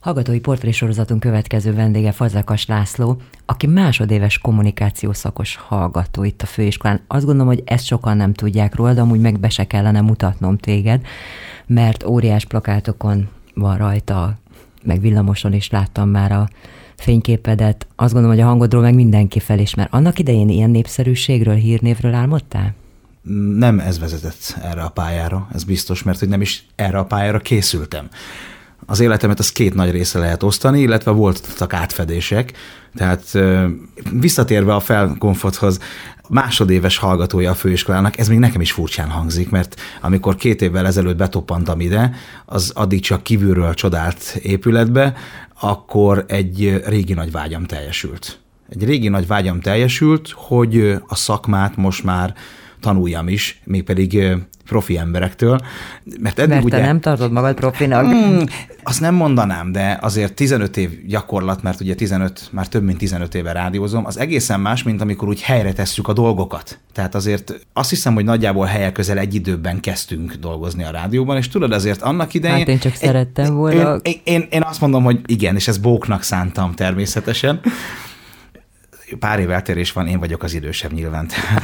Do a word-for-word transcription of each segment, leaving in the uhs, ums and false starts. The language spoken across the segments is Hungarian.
Hallgatói portrésorozatunk következő vendége Fazekas László, aki másodéves kommunikációs szakos hallgató itt a főiskolán. Azt gondolom, hogy ezt sokan nem tudják róla, de amúgy meg be se kellene mutatnom téged, mert óriás plakátokon van rajta, meg villamoson is láttam már a fényképedet. Azt gondolom, hogy a hangodról meg mindenki felismer. Annak idején ilyen népszerűségről, hírnévről álmodtál? Nem ez vezetett erre a pályára, ez biztos, mert hogy nem is erre a pályára készültem. Az életemet az két nagy része lehet osztani, illetve voltak átfedések. Tehát visszatérve a felkonfothoz, másodéves hallgatója a főiskolának, ez még nekem is furcsán hangzik, mert amikor két évvel ezelőtt betoppantam ide, az addig csak kívülről csodált épületbe, akkor egy régi nagy vágyam teljesült. Egy régi nagy vágyam teljesült, hogy a szakmát most már tanuljam is, mégpedig profi emberektől. Mert, eddig mert ugye, te nem tartod magad profinak? Mm, azt nem mondanám, de azért tizenöt év gyakorlat, mert ugye tizenöt, már több mint tizenöt éve rádiózom, az egészen más, mint amikor úgy helyre tesszük a dolgokat. Tehát azért azt hiszem, hogy nagyjából helyek közel egy időben kezdtünk dolgozni a rádióban, és tudod, azért annak idején... Hát én csak én, szerettem volna. Én, én, én, én azt mondom, hogy igen, és ez bóknak szántam természetesen. Pár év eltérés van, én vagyok az idősebb nyilván. Tehát,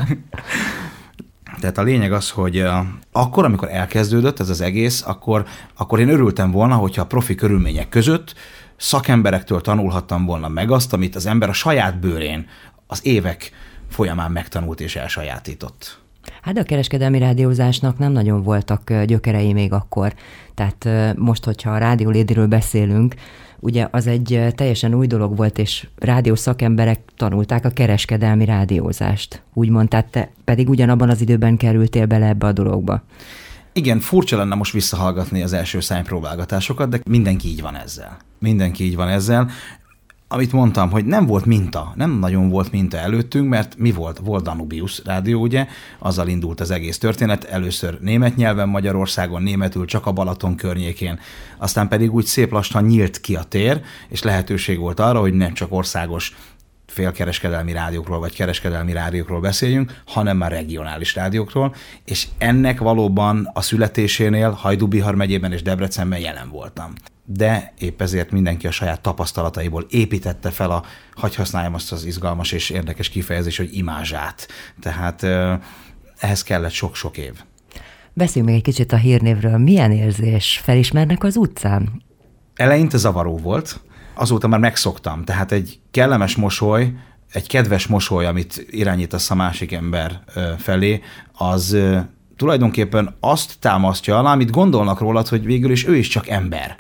tehát a lényeg az, hogy akkor, amikor elkezdődött ez az egész, akkor, akkor én örültem volna, hogyha a profi körülmények között szakemberektől tanulhattam volna meg azt, amit az ember a saját bőrén az évek folyamán megtanult és elsajátított. Hát de a kereskedelmi rádiózásnak nem nagyon voltak gyökerei még akkor. Tehát most, hogyha a Rádió Ladyről beszélünk, ugye az egy teljesen új dolog volt, és rádiós szakemberek tanulták a kereskedelmi rádiózást. Úgymond, tehát te pedig ugyanabban az időben kerültél bele ebbe a dologba. Igen, furcsa lenne most visszahallgatni az első szájpróbálgatásokat, de mindenki így van ezzel. Mindenki így van ezzel. Amit mondtam, hogy nem volt minta, nem nagyon volt minta előttünk, mert mi volt? Volt Danubius rádió, ugye? Azzal indult az egész történet. Először német nyelven Magyarországon, németül csak a Balaton környékén. Aztán pedig úgy szép lassan nyílt ki a tér, és lehetőség volt arra, hogy nem csak országos félkereskedelmi rádiókról vagy kereskedelmi rádiókról beszéljünk, hanem már regionális rádiókról, és ennek valóban a születésénél Hajdú-Bihar megyében és Debrecenben jelen voltam. De épp ezért mindenki a saját tapasztalataiból építette fel a, hagy használjam azt az izgalmas és érdekes kifejezés, hogy imázsát. Tehát ehhez kellett sok-sok év. Beszéljünk még egy kicsit a hírnévről. Milyen érzés? Felismernek az utcán? Eleinte zavaró volt, azóta már megszoktam. Tehát egy kellemes mosoly, egy kedves mosoly, amit irányítasz a másik ember felé, az tulajdonképpen azt támasztja alá, amit gondolnak rólad, hogy végül is ő is csak ember.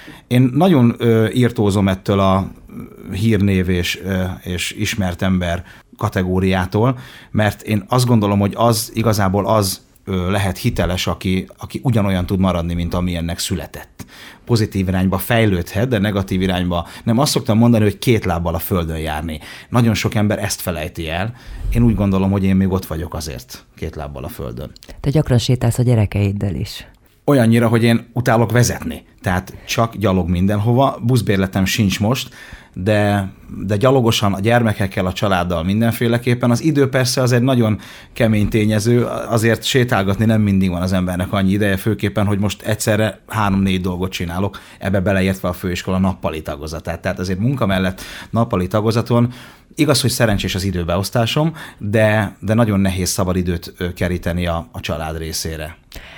Én nagyon ö, írtózom ettől a hírnév és, ö, és ismert ember kategóriától, mert én azt gondolom, hogy az igazából az ö, lehet hiteles, aki, aki ugyanolyan tud maradni, mint amilyennek született. Pozitív irányba fejlődhet, de negatív irányba nem. Azt szoktam mondani, hogy két lábbal a földön járni. Nagyon sok ember ezt felejti el. Én úgy gondolom, hogy én még ott vagyok azért két lábbal a földön. Te gyakran sétálsz a gyerekeiddel is. Olyannyira, hogy én utálok vezetni. Tehát csak gyalog mindenhova. Buszbérletem sincs most, de, de gyalogosan a gyermekekkel, a családdal mindenféleképpen. Az idő persze az egy nagyon kemény tényező, azért sétálgatni nem mindig van az embernek annyi ideje, főképpen, hogy most egyszerre három-négy dolgot csinálok, ebbe beleértve a főiskola nappali tagozatát. Tehát azért munka mellett nappali tagozaton igaz, hogy szerencsés az időbeosztásom, de, de nagyon nehéz szabadidőt keríteni a, a család részére.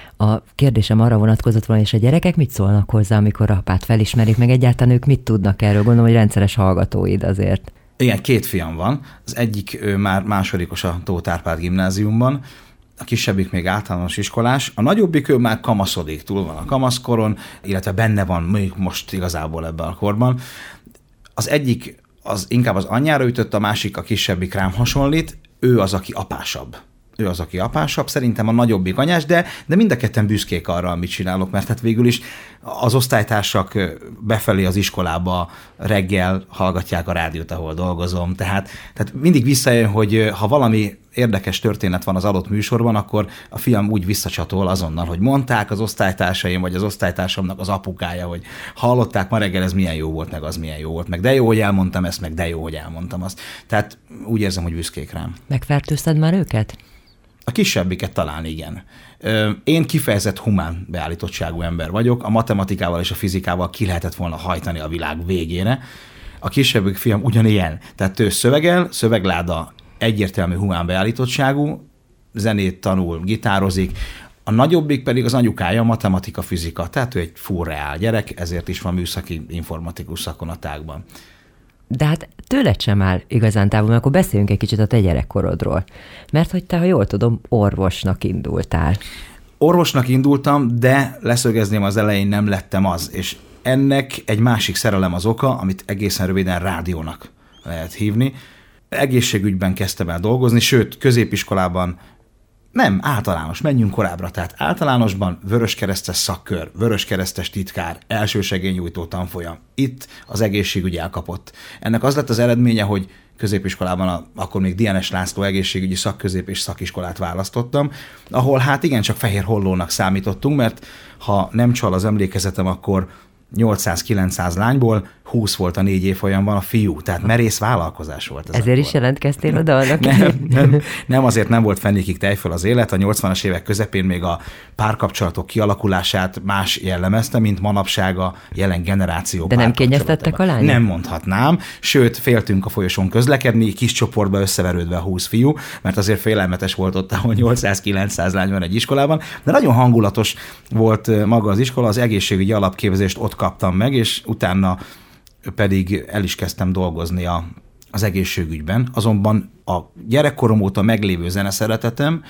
A kérdésem arra vonatkozott volna, és a gyerekek mit szólnak hozzá, amikor apát felismerik, meg egyáltalán ők mit tudnak erről? Gondolom, hogy rendszeres hallgatóid azért. Igen, két fiam van. Az egyik ő már másodikos a Tóth Árpád gimnáziumban, a kisebbik még általános iskolás, a nagyobbik ő már kamaszodik, túl van a kamaszkoron, illetve benne van még most igazából ebben a korban. Az egyik az inkább az anyjára ütött, a másik, a kisebbik rám hasonlít, ő az, aki apásabb. Ő az, aki apásabb, szerintem a nagyobbik anyás, de, de mind a ketten büszkék arra, amit csinálok, mert hát végül is az osztálytársak befelé az iskolába reggel hallgatják a rádiót, ahol dolgozom, tehát, tehát mindig visszajön, hogy ha valami érdekes történet van az adott műsorban, akkor a fiam úgy visszacsatol azonnal, hogy mondták az osztálytársaim, vagy az osztálytársamnak az apukája, hogy hallották ma reggel, ez milyen jó volt, meg az milyen jó volt, meg de jó, hogy elmondtam ezt, meg de jó, hogy elmondtam azt. Tehát úgy érzem, hogy büszkék rám. Megfertőzted már őket? A kisebbiket talán igen. Én kifejezett humán beállítottságú ember vagyok, a matematikával és a fizikával ki lehetett volna hajtani a világ végére. A kisebbik fiam ugyanilyen. Tehát ő szövegel, szövegláda egyértelmű humán beállítottságú, zenét tanul, gitározik, a nagyobbik pedig az anyukája, matematika, fizika, tehát ő egy full reál gyerek, ezért is van műszaki informatikus szakon a tágban. De hát tőled sem áll igazán távol, mert akkor beszéljünk egy kicsit a te gyerekkorodról. Mert hogy te, ha jól tudom, orvosnak indultál. Orvosnak indultam, de leszögezném az elején, nem lettem az, és ennek egy másik szerelem az oka, amit egészen röviden rádiónak lehet hívni. Egészségügyben kezdtem el dolgozni, sőt, középiskolában nem, általános, menjünk korábbra, tehát általánosban vöröskeresztes szakkör, vöröskeresztes titkár, elsősegélynyújtó tanfolyam. Itt az egészségügy elkapott. Ennek az lett az eredménye, hogy középiskolában, a, akkor még Dienes László egészségügyi szakközép és szakiskolát választottam, ahol hát igencsak fehér hollónak számítottunk, mert ha nem csal az emlékezetem, akkor nyolcszáz-kilencszáz lányból húsz volt a négy évfolyamban a fiú, tehát merész vállalkozás volt ez. Ezért akkor. is jelentkeztél oda annak? Nem, nem, nem, azért nem volt fennékig tejföl az élet. A nyolcvanas évek közepén még a párkapcsolatok kialakulását más jellemezte, mint manapság a jelen generáció. De nem kényeztettek a lányok? Nem mondhatnám, sőt, féltünk a folyosón közlekedni, kis csoportba összeverődve a húsz fiú, mert azért félelmetes volt ott, ahol nyolcszáz-kilencszáz lány van egy iskolában, de nagyon hangulatos volt maga az iskola, az egészségügyi alapképzést ott kaptam meg, és utána pedig el is kezdtem dolgozni a, az egészségügyben. Azonban a gyerekkorom óta meglévő zeneszeretetem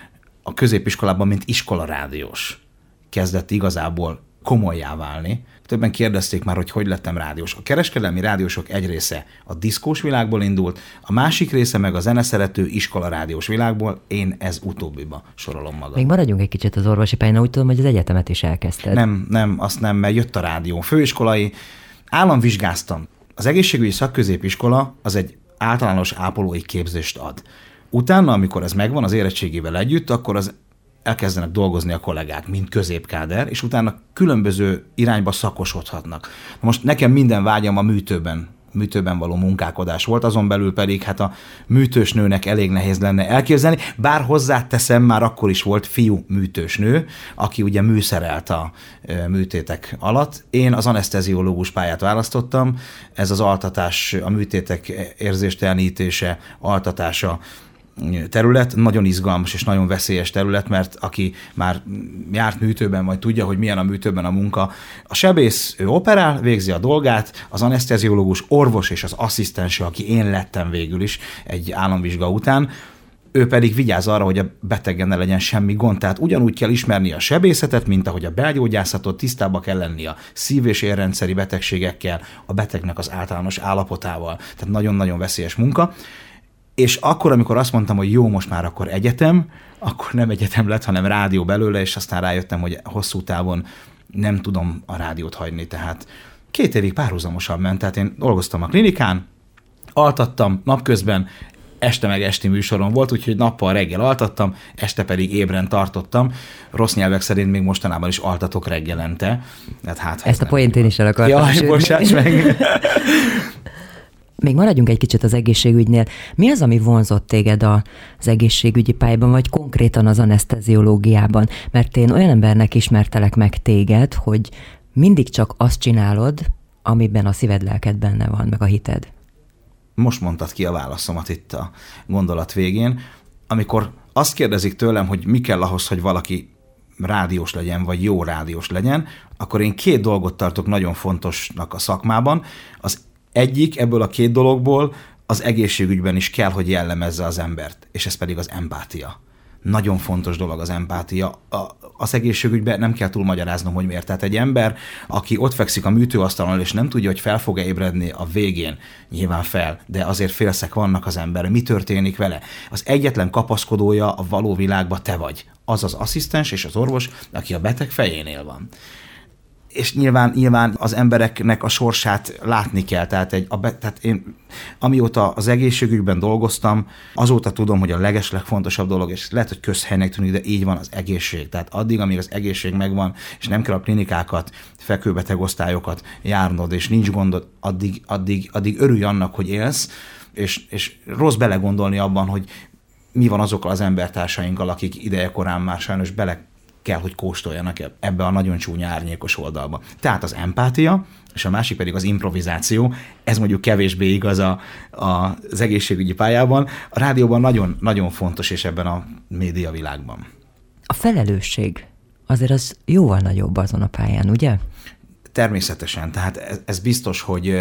a középiskolában, mint iskolarádiós kezdett igazából komolyá válni. Többen kérdezték már, hogy hogy lettem rádiós. A kereskedelmi rádiósok egy része a diszkós világból indult, a másik része meg a zeneszerető iskolarádiós világból, én ez utóbbiba sorolom magam. Még maradjunk egy kicsit az orvosi pályán, úgy tudom, hogy az egyetemet is elkezdted. Nem, nem, azt nem, mert jött a rádió. Főiskolai, államvizsgáztam. Az egészségügyi szakközépiskola az egy általános ápolói képzést ad. Utána, amikor ez megvan az érettségével együtt, akkor az elkezdenek dolgozni a kollégák, mint középkáder, és utána különböző irányba szakosodhatnak. Most nekem minden vágyam a műtőben, műtőben való munkálkodás volt, azon belül pedig hát a műtősnőnek elég nehéz lenne elképzelni, bár hozzáteszem, már akkor is volt fiú műtősnő, aki ugye műszerelt a műtétek alatt. Én az aneszteziológus pályát választottam, ez az altatás, a műtétek érzéstelenítése, altatása terület, nagyon izgalmas és nagyon veszélyes terület, mert aki már járt műtőben, vagy tudja, hogy milyen a műtőben a munka, a sebész, ő operál, végzi a dolgát, az aneszteziológus, orvos és az asszisztense, aki én lettem végül is egy államvizsga után, ő pedig vigyáz arra, hogy a betegen ne legyen semmi gond. Tehát ugyanúgy kell ismerni a sebészetet, mint ahogy a belgyógyászatot, tisztába kell lenni a szív- és érrendszeri betegségekkel, a betegnek az általános állapotával. Tehát nagyon-nagyon veszélyes munka. És akkor, amikor azt mondtam, hogy jó, most már akkor egyetem, akkor nem egyetem lett, hanem rádió belőle, és aztán rájöttem, hogy hosszú távon nem tudom a rádiót hagyni. Tehát két évig párhuzamosan ment. Tehát én dolgoztam a klinikán, altattam napközben, este meg esti műsorom volt, úgyhogy nappal reggel altattam, este pedig ébren tartottam. Rossz nyelvek szerint még mostanában is altatok reggelente. Hát, hát, Ezt a poént én is el akartam. Jaj, bocsáss meg! Még maradjunk egy kicsit az egészségügynél. Mi az, ami vonzott téged az egészségügyi pályában, vagy konkrétan az aneszteziológiában? Mert én olyan embernek ismertelek meg téged, hogy mindig csak azt csinálod, amiben a szíved, lelked benne van, meg a hited. Most mondtad ki a válaszomat itt a gondolat végén. Amikor azt kérdezik tőlem, hogy mi kell ahhoz, hogy valaki rádiós legyen, vagy jó rádiós legyen, akkor én két dolgot tartok nagyon fontosnak a szakmában. Az egyik ebből a két dologból az egészségügyben is kell, hogy jellemezze az embert, és ez pedig az empátia. Nagyon fontos dolog az empátia. A, az egészségügyben nem kell túl magyaráznom, hogy miért. Tehát egy ember, aki ott fekszik a műtőasztalon, és nem tudja, hogy fel fog-e ébredni a végén, nyilván fel, de azért félszek vannak az ember. Mi történik vele? Az egyetlen kapaszkodója a való világba te vagy. Az az asszisztens és az orvos, aki a beteg fejénél van. És nyilván, nyilván az embereknek a sorsát látni kell. Tehát, egy, a be, tehát én amióta az egészségügyben dolgoztam, azóta tudom, hogy a legeslegfontosabb dolog, és lehet, hogy közhelynek tűnik, de így van, az egészség. Tehát addig, amíg az egészség megvan, és nem kell a klinikákat, fekvőbetegosztályokat járnod, és nincs gondod, addig, addig, addig örülj annak, hogy élsz, és, és rossz belegondolni abban, hogy mi van azokkal az embertársainkkal, akik idejekorán már sajnos bele kell, hogy kóstoljanak ebbe a nagyon csúnya árnyékos oldalba. Tehát az empátia, és a másik pedig az improvizáció, ez mondjuk kevésbé igaz a, a, az egészségügyi pályában, a rádióban nagyon, nagyon fontos, és ebben a médiavilágban. A felelősség azért az jóval nagyobb azon a pályán, ugye? Természetesen, tehát ez, ez biztos, hogy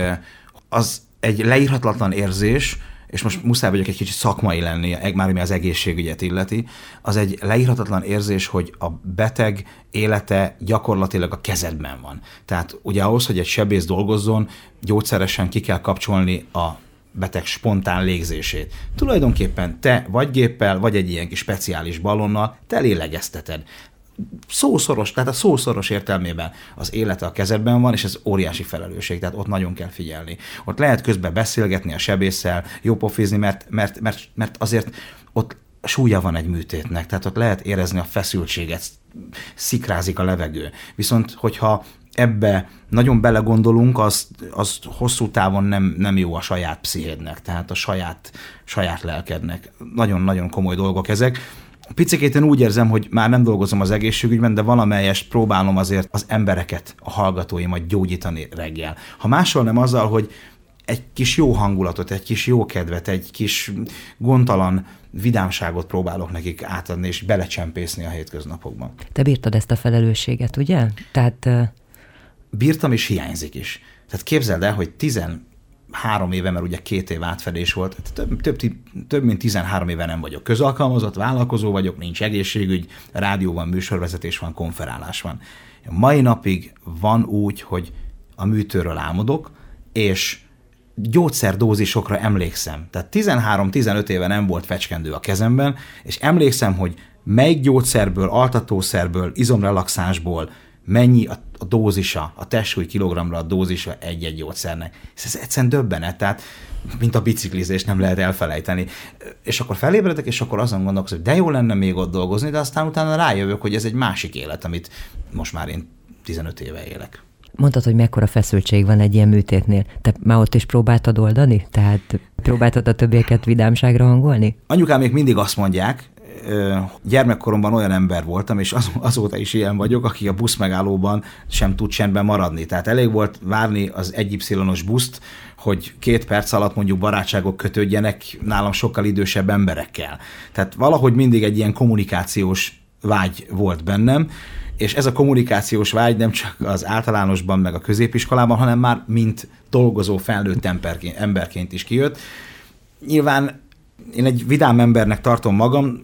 az egy leírhatatlan érzés, és most muszáj vagyok egy kicsit szakmai lenni, már ami az egészségügyet illeti, az egy leírhatatlan érzés, hogy a beteg élete gyakorlatilag a kezedben van. Tehát ugye ahhoz, hogy egy sebész dolgozzon, gyógyszeresen ki kell kapcsolni a beteg spontán légzését. Tulajdonképpen te vagy géppel, vagy egy ilyen kis speciális ballonnal te lélegezteted. Szószoros, tehát a szószoros értelmében az élete a kezedben van, és ez óriási felelősség, tehát ott nagyon kell figyelni. Ott lehet közben beszélgetni a sebésszel, jópofizni, mert, mert, mert, mert azért ott súlya van egy műtétnek, tehát ott lehet érezni a feszültséget, szikrázik a levegő. Viszont, hogyha ebbe nagyon belegondolunk, az, az hosszú távon nem, nem jó a saját pszichédnek, tehát a saját, saját lelkednek. Nagyon-nagyon komoly dolgok ezek. Picikét én úgy érzem, hogy már nem dolgozom az egészségügyben, de valamelyest próbálom azért az embereket, a hallgatóimat gyógyítani reggel. Ha máshol nem azzal, hogy egy kis jó hangulatot, egy kis jó kedvet, egy kis gondtalan vidámságot próbálok nekik átadni, és belecsempészni a hétköznapokban. Te bírtad ezt a felelősséget, ugye? Tehát... Uh... Bírtam, és hiányzik is. Tehát képzeld el, hogy tizenhárom éve, mert ugye két év átfedés volt, több, több, több mint tizenhárom éve nem vagyok közalkalmazott, vállalkozó vagyok, nincs egészségügy, rádió van, műsorvezetés van, konferálás van. A mai napig van úgy, hogy a műtőről álmodok, és gyógyszerdózisokra emlékszem. Tehát tizenhárom-tizenöt éve nem volt fecskendő a kezemben, és emlékszem, hogy melyik gyógyszerből, altatószerből, izomrelaxánsból mennyi a, a dózisa, a testsúly kilogramra a dózisa egy-egy gyógyszernek. Ez egyszerűen döbbenet, tehát mint a biciklizés, nem lehet elfelejteni. És akkor felébredek, és akkor azon gondolkozom, hogy de jó lenne még ott dolgozni, de aztán utána rájövök, hogy ez egy másik élet, amit most már én tizenöt éve élek. Mondtad, hogy mekkora feszültség van egy ilyen műtétnél. Te már ott is próbáltad oldani? Tehát próbáltad a többieket vidámságra hangolni? Anyukám még mindig azt mondják, gyermekkoromban olyan ember voltam, és az, azóta is ilyen vagyok, aki a buszmegállóban sem tud csendben maradni. Tehát elég volt várni az egy Y-os buszt, hogy két perc alatt mondjuk barátságok kötődjenek nálam sokkal idősebb emberekkel. Tehát valahogy mindig egy ilyen kommunikációs vágy volt bennem, és ez a kommunikációs vágy nem csak az általánosban, meg a középiskolában, hanem már mint dolgozó felnőtt emberként, emberként is kijött. Nyilván én egy vidám embernek tartom magam,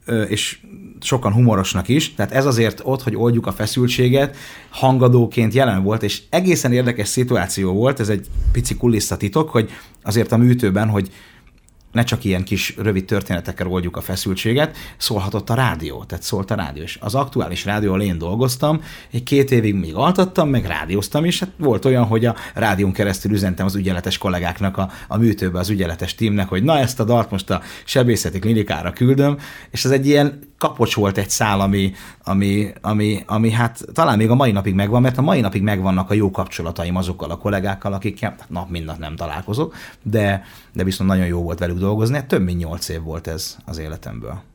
és sokan humorosnak is, tehát ez azért ott, hogy oldjuk a feszültséget, hangadóként jelen volt, és egészen érdekes szituáció volt, ez egy pici kulisszatitok, hogy azért a műtőben, hogy ne csak ilyen kis rövid történetekkel oldjuk a feszültséget, szólhatott a rádió, tehát szólt a rádió. És az aktuális rádióval én dolgoztam, egy két évig még altattam, meg rádióztam, és hát volt olyan, hogy a rádión keresztül üzentem az ügyeletes kollégáknak a, a műtőbe, az ügyeletes tímnek, hogy na ezt a dalt most a sebészeti klinikára küldöm, és ez egy ilyen kapocs volt egy szál, ami, ami, ami, ami hát talán még a mai napig megvan, mert a mai napig megvannak a jó kapcsolataim azokkal a kollégákkal, akikkel nap mint nap nem találkozok, de, de viszont nagyon jó volt velük dolgozni, több mint nyolc év volt ez az életemből.